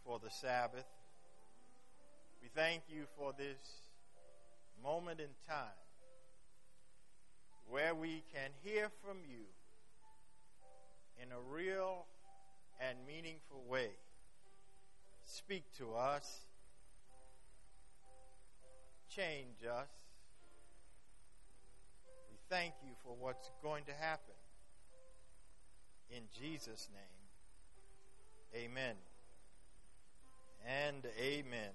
for the Sabbath. We thank you for this moment in time where we can hear from you in a real and meaningful way. Speak to us. Change us. We thank you for what's going to happen. In Jesus' name, amen and amen.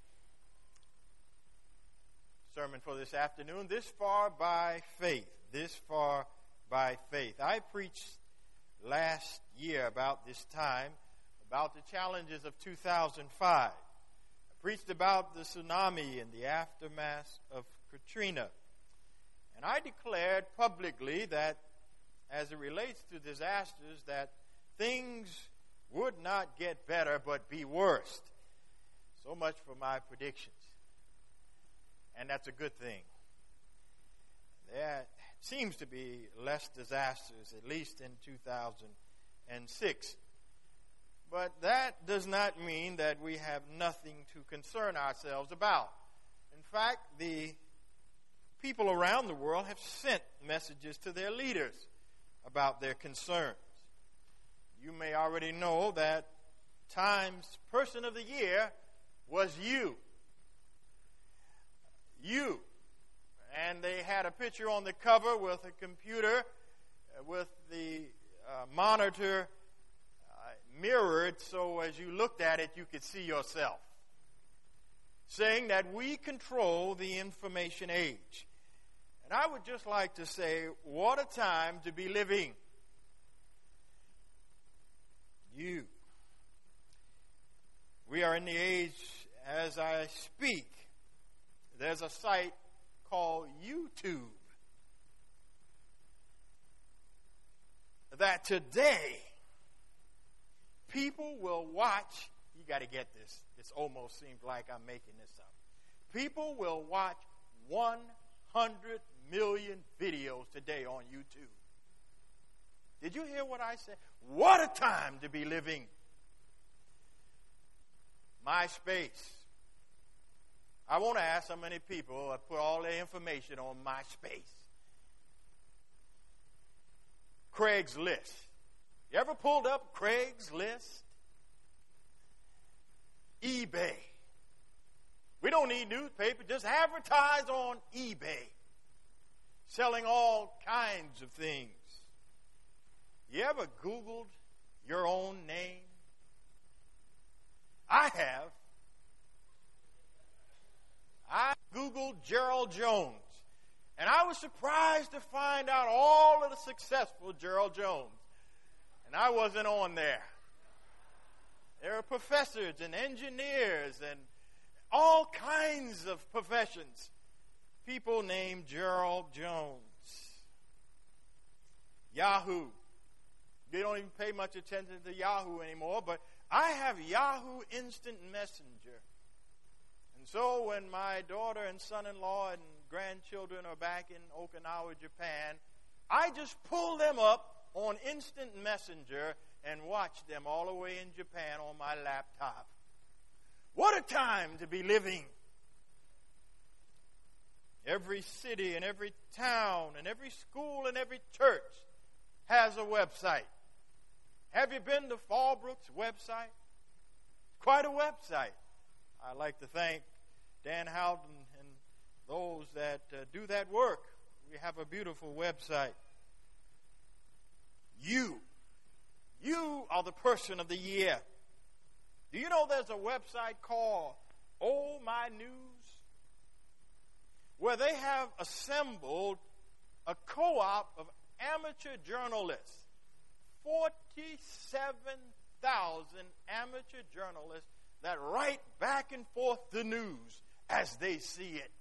Sermon for this afternoon, This Far by Faith. This Far by Faith. I preached last year about this time about the challenges of 2005. I preached about the tsunami and the aftermath of Katrina. And I declared publicly that as it relates to disasters, that things would not get better but be worse. So much for my predictions. And that's a good thing. There seems to be less disasters, at least in 2006. But that does not mean that we have nothing to concern ourselves about. In fact, the people around the world have sent messages to their leaders about their concerns. You may already know that Time's Person of the Year was you. You. And they had a picture on the cover with a computer with the monitor mirrored so as you looked at it you could see yourself. Saying that we control the information age. And I would just like to say, what a time to be living. You. We are in the age, as I speak, there's a site called YouTube that today people will watch. You got to get this. This almost seems like I'm making this up. People will watch 100 million videos today on YouTube. Did you hear what I said? What a time to be living. MySpace. I want to ask how many people have put all their information on MySpace. Craigslist. You ever pulled up Craigslist? eBay. We don't need newspaper, just advertise on eBay. Selling all kinds of things. You ever Googled your own name? I have. I Googled Gerald Jones. And I was surprised to find out all of the successful Gerald Jones. And I wasn't on there. There are professors and engineers and all kinds of professions. People named Gerald Jones. Yahoo. They don't even pay much attention to Yahoo anymore, but I have Yahoo Instant Messenger. And so when my daughter and son-in-law and grandchildren are back in Okinawa, Japan, I just pull them up on Instant Messenger and watch them all the way in Japan on my laptop. What a time to be living. Every city and every town and every school and every church has a website. Have you been to Fallbrook's website? Quite a website. I'd like to thank Dan Houghton and those that do that work. We have a beautiful website. You are the person of the year. Do you know there's a website called Oh My News? Where they have assembled a co-op of amateur journalists. 47,000 amateur journalists that write back and forth the news as they see it.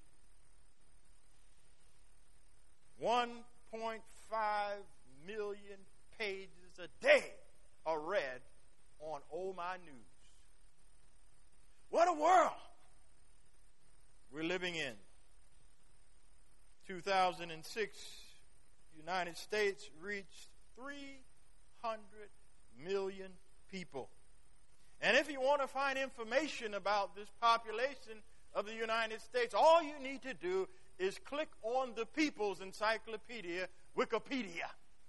1.5 million pages a day are read on Oh My News. What a world we're living in. 2006, United States reached 300 million people. And if you want to find information about this population of the United States, all you need to do is click on the People's Encyclopedia, Wikipedia,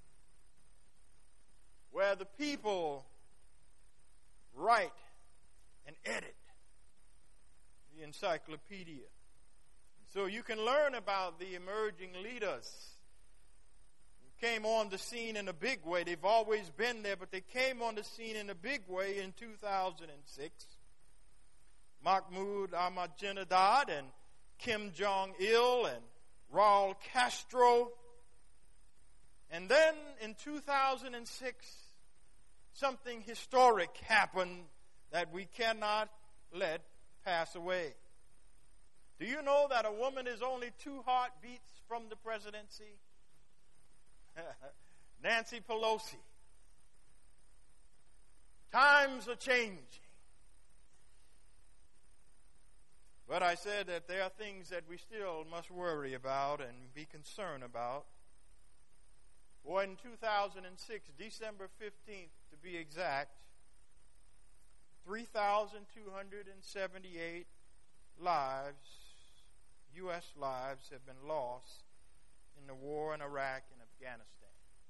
where the people write and edit the encyclopedia. So you can learn about the emerging leaders who came on the scene in a big way. They've always been there, but they came on the scene in a big way in 2006. Mahmoud Ahmadinejad and Kim Jong-il and Raul Castro. And then in 2006, something historic happened that we cannot let pass away. Do you know that a woman is only 2 heartbeats from the presidency? Nancy Pelosi. Times are changing. But I said that there are things that we still must worry about and be concerned about. Well, in 2006, December 15th to be exact, 3,278 lives, U.S. lives, have been lost in the war in Iraq and Afghanistan.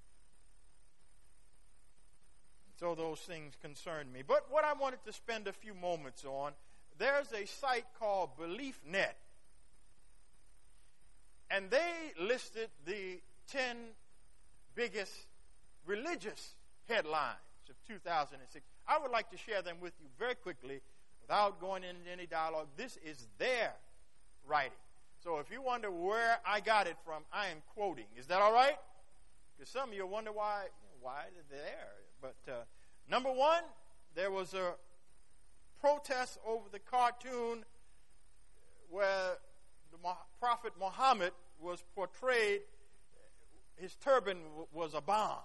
And so those things concern me. But what I wanted to spend a few moments on, there's a site called BeliefNet. And they listed the 10 biggest religious headlines of 2006. I would like to share them with you very quickly without going into any dialogue. This is their writing. So if you wonder where I got it from, I am quoting. Is that all right? Because some of you wonder why they're there. But number one, there was a protest over the cartoon where the Prophet Muhammad was portrayed, his turban was a bomb.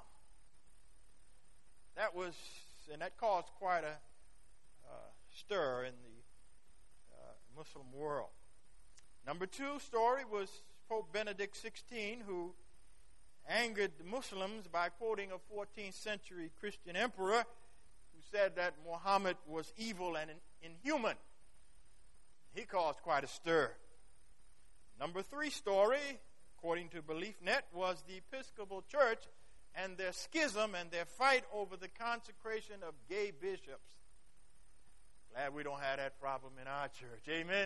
That caused quite a stir in the Muslim world. Number 2 story was Pope Benedict XVI, who angered the Muslims by quoting a 14th century Christian emperor who said that Muhammad was evil and inhuman. He caused quite a stir. Number 3 story, according to BeliefNet, was the Episcopal Church and their schism and their fight over the consecration of gay bishops. Glad we don't have that problem in our church. Amen.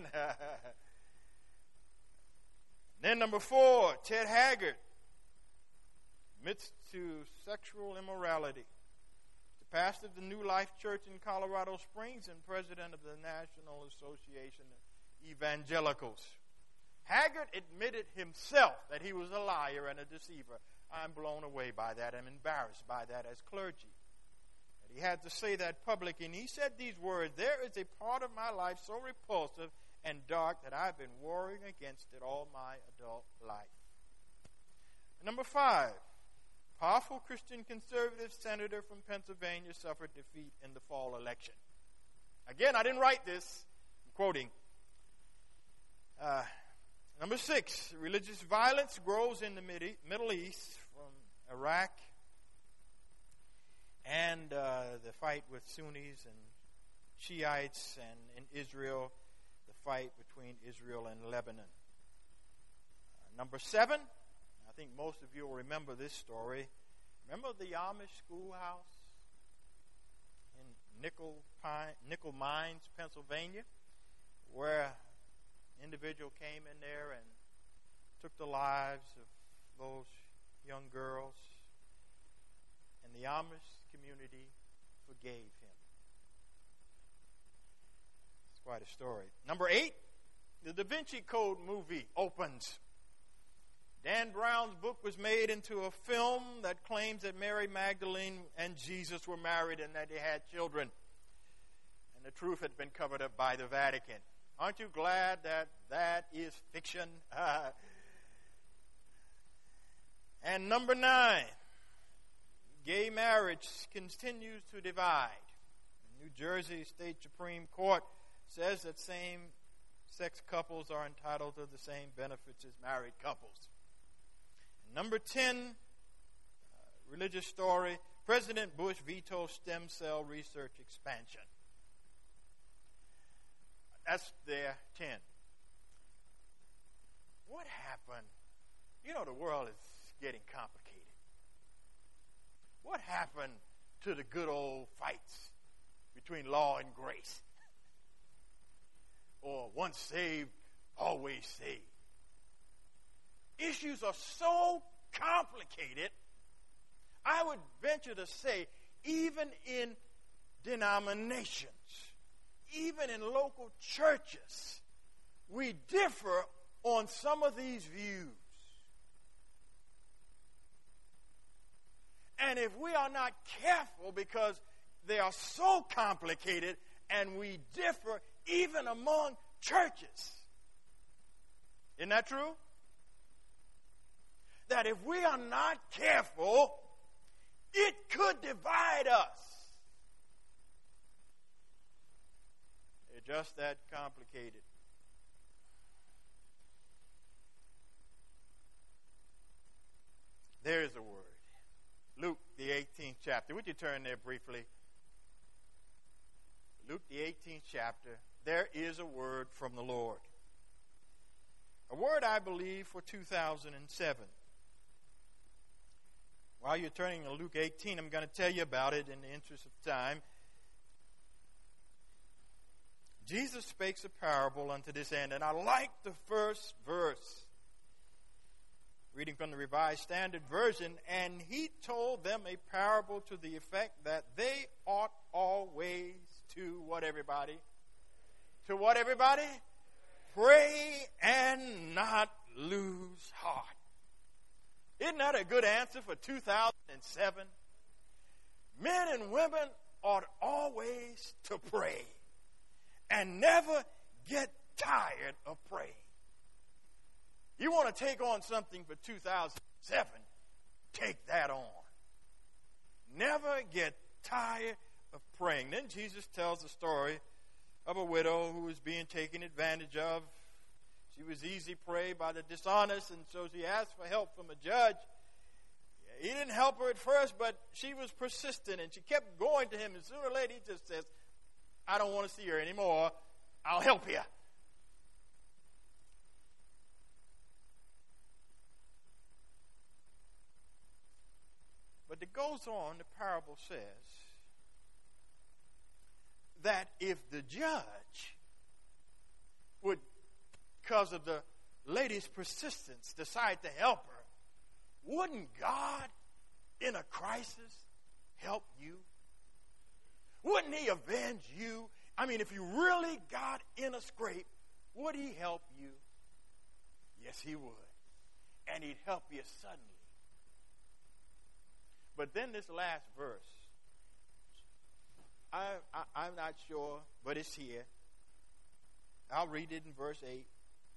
Then number 4, Ted Haggard admits to sexual immorality. The pastor of the New Life Church in Colorado Springs and president of the National Association of Evangelicals. Haggard admitted himself that he was a liar and a deceiver. I'm blown away by that. I'm embarrassed by that as clergy. That he had to say that publicly. And he said these words, "There is a part of my life so repulsive and dark that I've been warring against it all my adult life." Number 5, powerful Christian conservative senator from Pennsylvania suffered defeat in the fall election. Again, I didn't write this. I'm quoting. Number 6, religious violence grows in the Middle East from Iraq and the fight with Sunnis and Shiites, and in Israel, the fight between Israel and Lebanon. Number 7, I think most of you will remember this story. Remember the Amish schoolhouse in Nickel Mines, Pennsylvania, where an individual came in there and took the lives of those young girls, and the Amish community forgave him. It's quite a story. Number 8, the Da Vinci Code movie opens. Dan Brown's book was made into a film that claims that Mary Magdalene and Jesus were married and that they had children. And the truth had been covered up by the Vatican. Aren't you glad that that is fiction? And number 9, gay marriage continues to divide. The New Jersey State Supreme Court says that same-sex couples are entitled to the same benefits as married couples. Number 10, religious story, President Bush vetoes stem cell research expansion. That's their 10. What happened? You know, the world is getting complicated. What happened to the good old fights between law and grace? Or once saved, always saved. Issues are so complicated, I would venture to say, even in denominations, even in local churches, we differ on some of these views. And if we are not careful, because they are so complicated and we differ even among churches, isn't that true? That if we are not careful, it could divide us. They're just that complicated. There is a word. Luke, the 18th chapter. Would you turn there briefly? Luke, the 18th chapter. There is a word from the Lord. A word, I believe, for 2007. While you're turning to Luke 18, I'm going to tell you about it in the interest of time. Jesus speaks a parable unto this end, and I like the first verse. Reading from the Revised Standard Version, and he told them a parable to the effect that they ought always to what, everybody? To what, everybody? Pray and not lose heart. Isn't that a good answer for 2007? Men and women ought always to pray and never get tired of praying. You want to take on something for 2007, take that on. Never get tired of praying. Then Jesus tells the story of a widow who was being taken advantage of. She was easy prey by the dishonest, and so she asked for help from a judge. He didn't help her at first, but she was persistent, and she kept going to him. And sooner or later, he just says, I don't want to see her anymore. I'll help you. But it goes on, the parable says, that if the judge would, because of the lady's persistence, decide to help her, wouldn't God, in a crisis, help you? Wouldn't he avenge you? I mean, if you really got in a scrape, would he help you? Yes, he would. And he'd help you suddenly. But then this last verse, I'm not sure, but it's here. I'll read it in verse 8.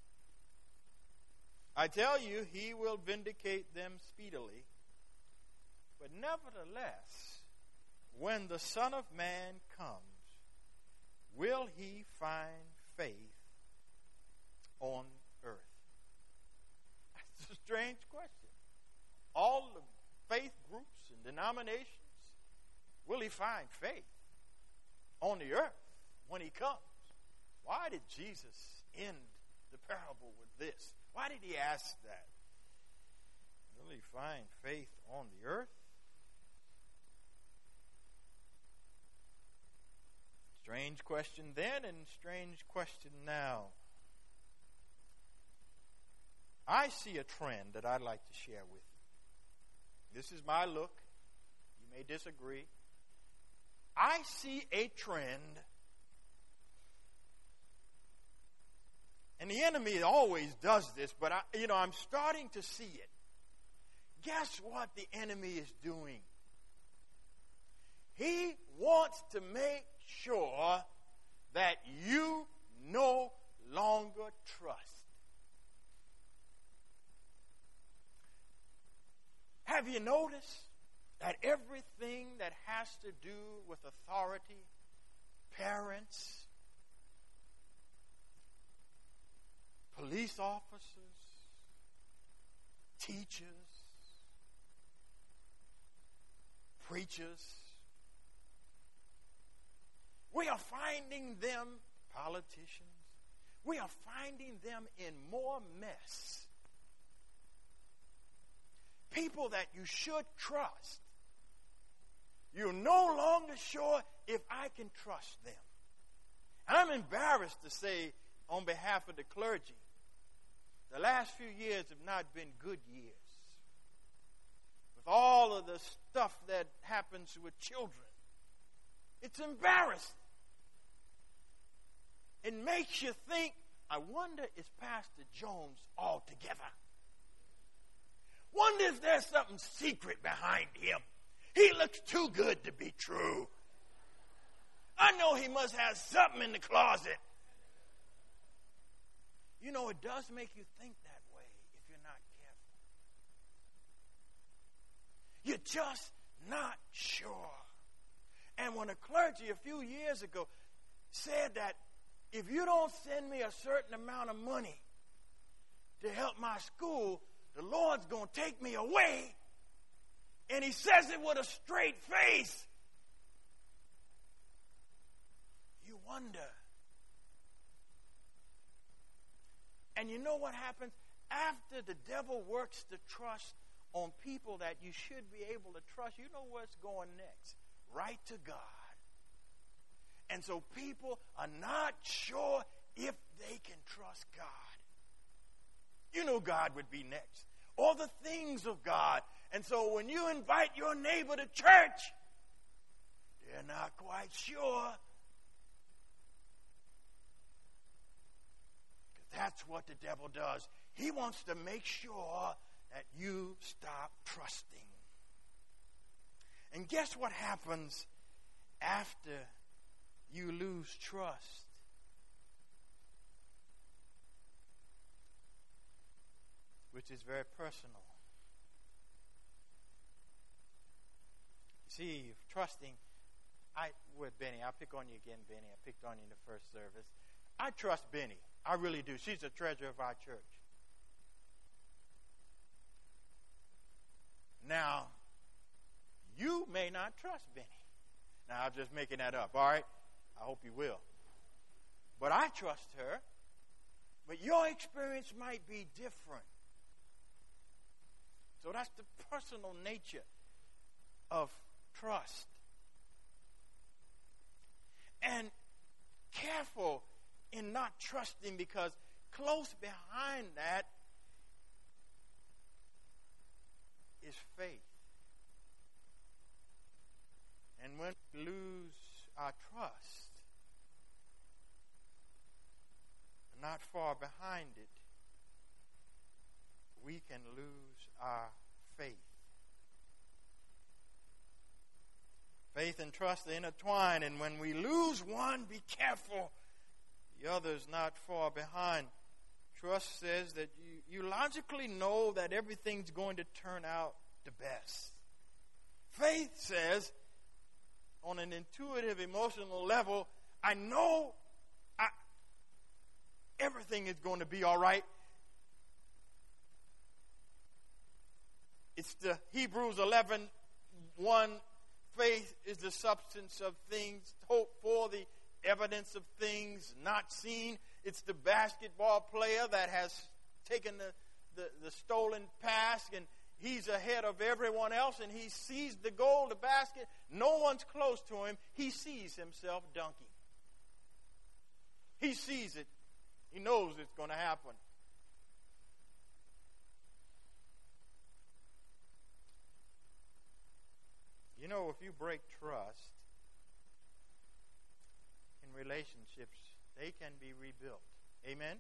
I tell you, he will vindicate them speedily. But nevertheless, when the Son of Man comes, will he find faith on earth? That's a strange question. All the faith groups and denominations, will he find faith on the earth when he comes? Why did Jesus end the parable with this? Why did he ask that? Will he find faith on the earth? Strange question then and strange question now. I see a trend that I'd like to share with you. This is my look. You may disagree. I see a trend, and the enemy always does this, but I'm starting to see it. Guess what the enemy is doing? He wants to make sure that you no longer trust. Have you noticed that everything that has to do with authority, parents, police officers, teachers, preachers, we are finding them, politicians, we are finding them in more mess. People that you should trust, you're no longer sure if I can trust them. And I'm embarrassed to say, on behalf of the clergy, the last few years have not been good years. With all of the stuff that happens with children, it's embarrassing. It makes you think, I wonder, is Pastor Jones all together? Wonder if there's something secret behind him. He looks too good to be true. I know he must have something in the closet. You know, it does make you think that way if you're not careful. You're just not sure. And when the clergy a few years ago said that if you don't send me a certain amount of money to help my school, the Lord's going to take me away. And he says it with a straight face. You wonder. And you know what happens? After the devil works the trust on people that you should be able to trust, you know what's going next? Right to God. And so people are not sure if they can trust God. You know God would be next. Or the things of God. And so when you invite your neighbor to church, they're not quite sure. That's what the devil does. He wants to make sure that you stop trusting. And guess what happens after you lose trust? Which is very personal. You see, trusting, with Benny, I'll pick on you again, Benny. I picked on you in the first service. I trust Benny. I really do. She's the treasurer of our church. Now, you may not trust Benny. Now, I'm just making that up, all right? I hope you will. But I trust her. But your experience might be different. So that's the personal nature of trust. And careful in not trusting, because close behind that is faith. And when we lose our trust, not far behind it, we can lose our faith. Faith and trust are intertwined, and when we lose one, be careful. The other's not far behind. Trust says that you logically know that everything's going to turn out the best. Faith says, on an intuitive, emotional level, I know everything is going to be all right. It's the Hebrews 11:1. Faith is the substance of things hoped for, the evidence of things not seen. It's the basketball player that has taken the stolen pass, and he's ahead of everyone else, and he sees the goal, the basket. No one's close to him. He sees himself dunking. He sees it. He knows it's going to happen. You know, if you break trust in relationships, they can be rebuilt. Amen?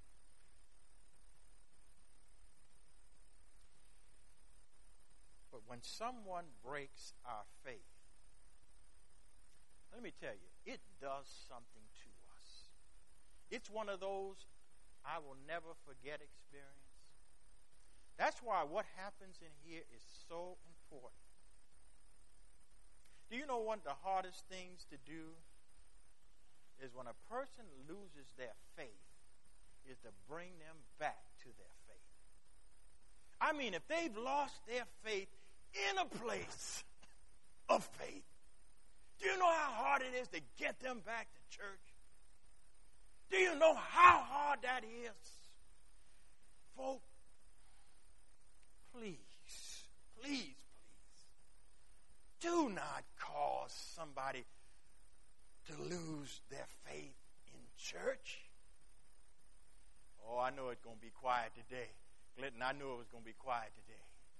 But when someone breaks our faith, let me tell you, it does something to us. It's one of those I will never forget experience. That's why what happens in here is so important. Do you know one of the hardest things to do is when a person loses their faith, is to bring them back to their faith. I mean, if they've lost their faith in a place of faith, do you know how hard it is to get them back to church? Do you know how hard that is? Folks, please, please, do not cause somebody to lose their faith in church. Oh, I know it's going to be quiet today. Clinton, I knew it was going to be quiet today.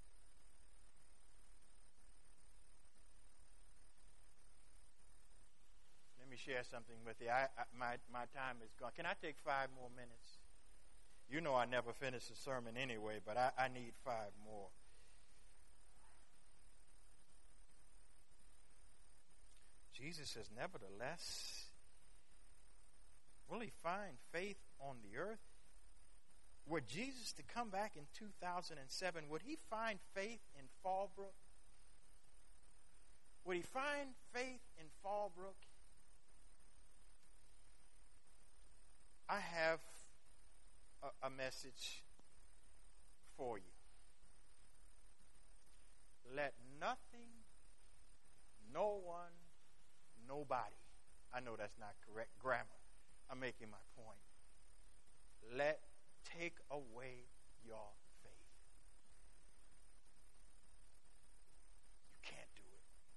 Let me share something with you. My time is gone. Can I take 5 more minutes? You know I never finish a sermon anyway, but I need 5 more. Jesus says, nevertheless, will he find faith on the earth? Were Jesus to come back in 2007, would he find faith in Fallbrook? Would he find faith in Fallbrook? I have a message for you. Let nothing, no one, nobody, I know that's not correct grammar. I'm making my point. Take away your faith. You can't do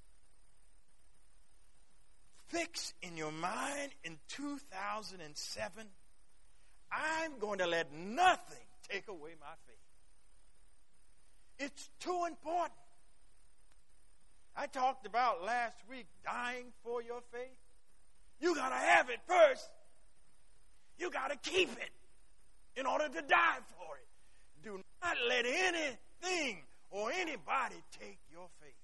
it. Fix in your mind in 2007, I'm going to let nothing take away my faith. It's too important. I talked about last week dying for your faith. You got to have it first. You got to keep it in order to die for it. Do not let anything or anybody take your faith.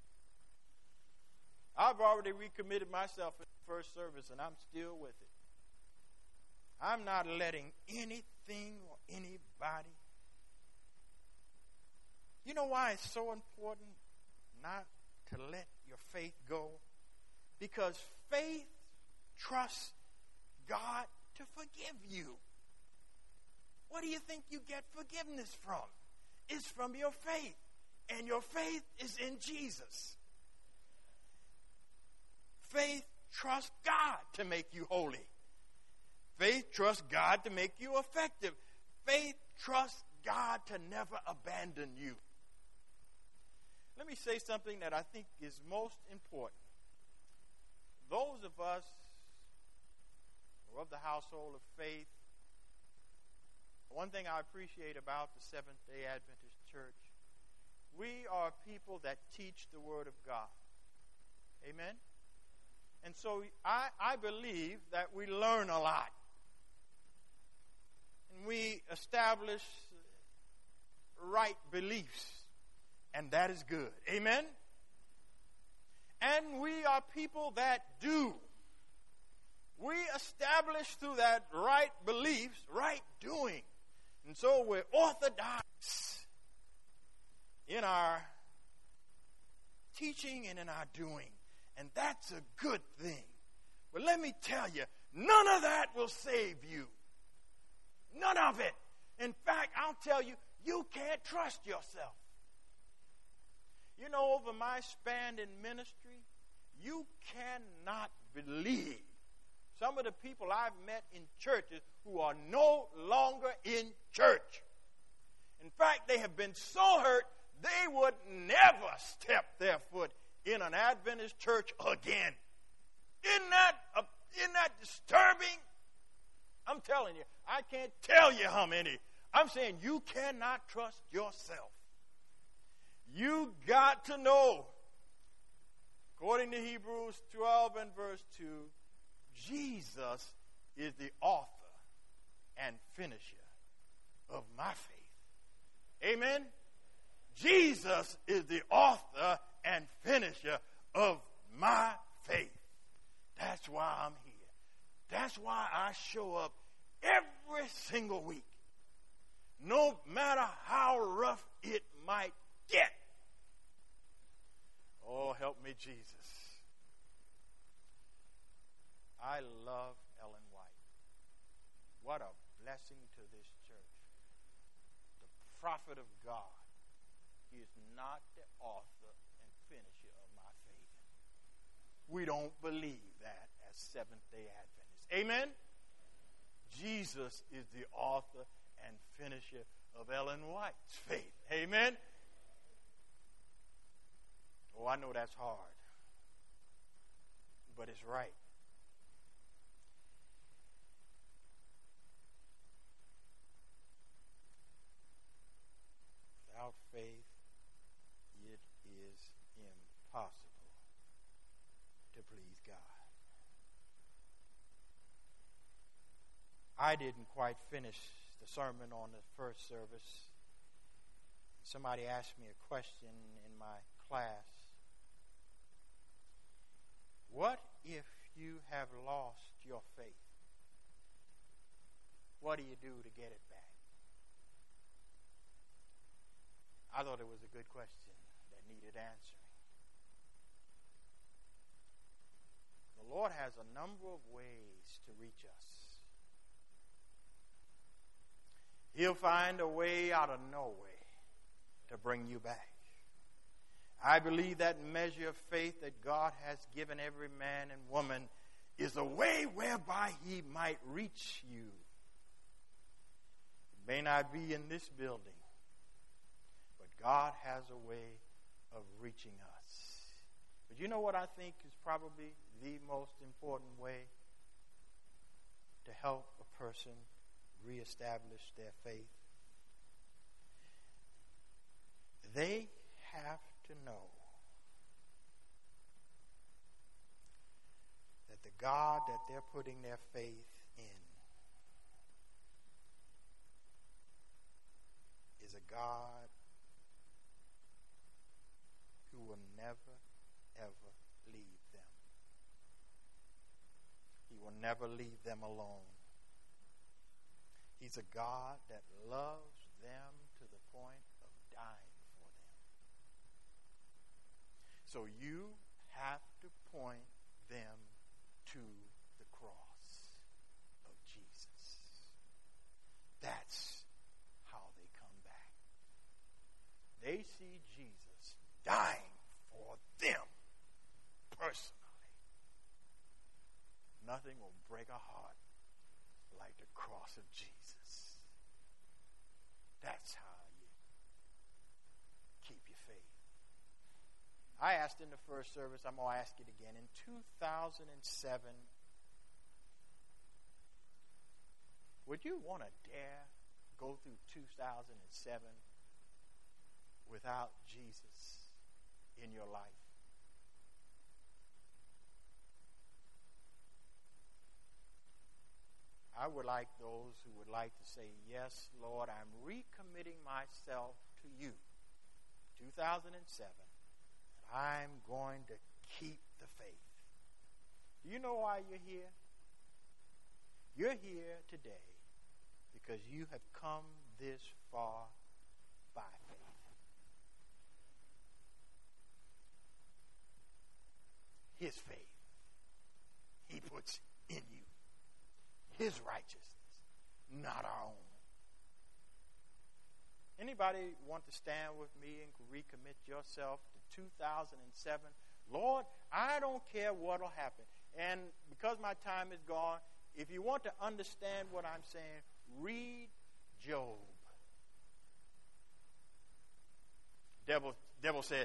I've already recommitted myself in the first service, and I'm still with it. I'm not letting anything or anybody. You know why it's so important not to let your faith go? Because faith trusts God to forgive you. What do you think you get forgiveness from? It's from your faith. And your faith is in Jesus. Faith trusts God to make you holy. Faith trusts God to make you effective. Faith trusts God to never abandon you. Let me say something that I think is most important. Those of us who are of the household of faith, one thing I appreciate about the Seventh-day Adventist Church, we are people that teach the Word of God. Amen? And so I believe that we learn a lot. And we establish right beliefs. And that is good. Amen? And we are people that do. We establish through that right beliefs, right doing. And so we're orthodox in our teaching and in our doing. And that's a good thing. But let me tell you, none of that will save you. None of it. In fact, I'll tell you, you can't trust yourself. You know, over my span in ministry, you cannot believe some of the people I've met in churches who are no longer in church. In fact, they have been so hurt, they would never step their foot in an Adventist church again. Isn't that disturbing? I'm telling you, I can't tell you how many. I'm saying you cannot trust yourself. You got to know, according to Hebrews 12 and verse 2, Jesus is the author and finisher of my faith. Amen? Jesus is the author and finisher of my faith. That's why I'm here. That's why I show up every single week. No matter how rough it might get. Oh, help me, Jesus. I love Ellen White. What a blessing to this church. The prophet of God. He is not the author and finisher of my faith. We don't believe that as Seventh-day Adventists. Amen? Jesus is the author and finisher of Ellen White's faith. Amen? Oh, I know that's hard, but it's right. Without faith, it is impossible to please God. I didn't quite finish the sermon on the first service. Somebody asked me a question in my class. What if you have lost your faith? What do you do to get it back? I thought it was a good question that needed answering. The Lord has a number of ways to reach us. He'll find a way out of no way to bring you back. I believe that measure of faith that God has given every man and woman is a way whereby He might reach you. It may not be in this building, but God has a way of reaching us. But you know what I think is probably the most important way to help a person reestablish their faith? They have to know that the God that they're putting their faith in is a God who will never, ever leave them. He will never leave them alone. He's a God that loves them to the point of dying for them. So you have to point them to the cross of Jesus. That's how they come back. They see Jesus dying for them personally. Nothing will break a heart like the cross of Jesus. That's how you keep your faith. I asked in the first service, I'm going to ask it again. In 2007, would you want to dare go through 2007 without Jesus in your life? I would like those who would like to say, yes, Lord, I'm recommitting myself to you. 2007, I'm going to keep the faith. Do you know why you're here? You're here today because you have come this far by faith. His faith He puts in you. His righteousness, not our own. Anybody want to stand with me and recommit yourself to 2007? Lord, I don't care what will happen. And because my time is gone, if you want to understand what I'm saying, read Job. Devil said,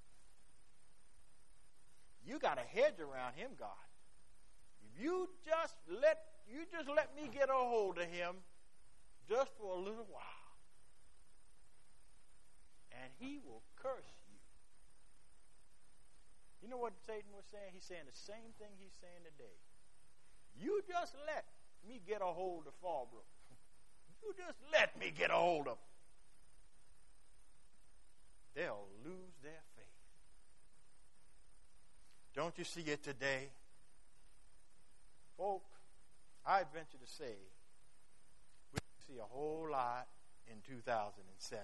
you got a hedge around him, God. If you just let me get a hold of him just for a little while, and he will curse you. You know what Satan was saying? He's saying the same thing he's saying today. You just let me get a hold of Fallbrook. You just let me get a hold of them. They'll lose their faith. Don't you see it today? Folk, I venture to say we see a whole lot in 2007.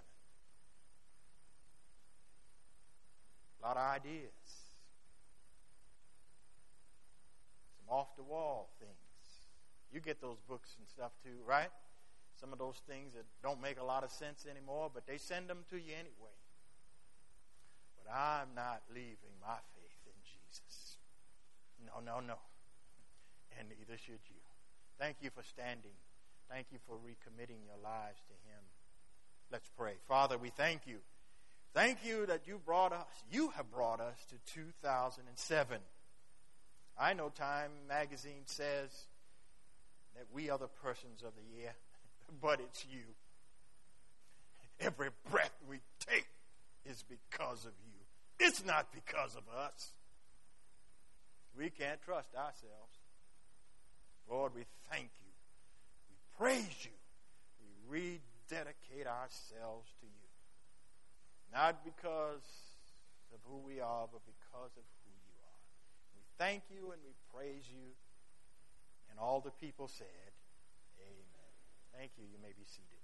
A lot of ideas. Some off-the-wall things. You get those books and stuff too, right? Some of those things that don't make a lot of sense anymore, but they send them to you anyway. But I'm not leaving my faith in Jesus. No. And neither should you. Thank you for standing Thank you for recommitting your lives to Him. Let's pray. Father, we thank you. Thank you that you have brought us to 2007. I know Time magazine says that we are the persons of the year, but it's you. Every breath we take is because of you. It's not because of us. We can't trust ourselves. Lord, we thank you. We praise you. We rededicate ourselves to you. Not because of who we are, but because of who you are. We thank you and we praise you. And all the people said, amen. Thank you. You may be seated.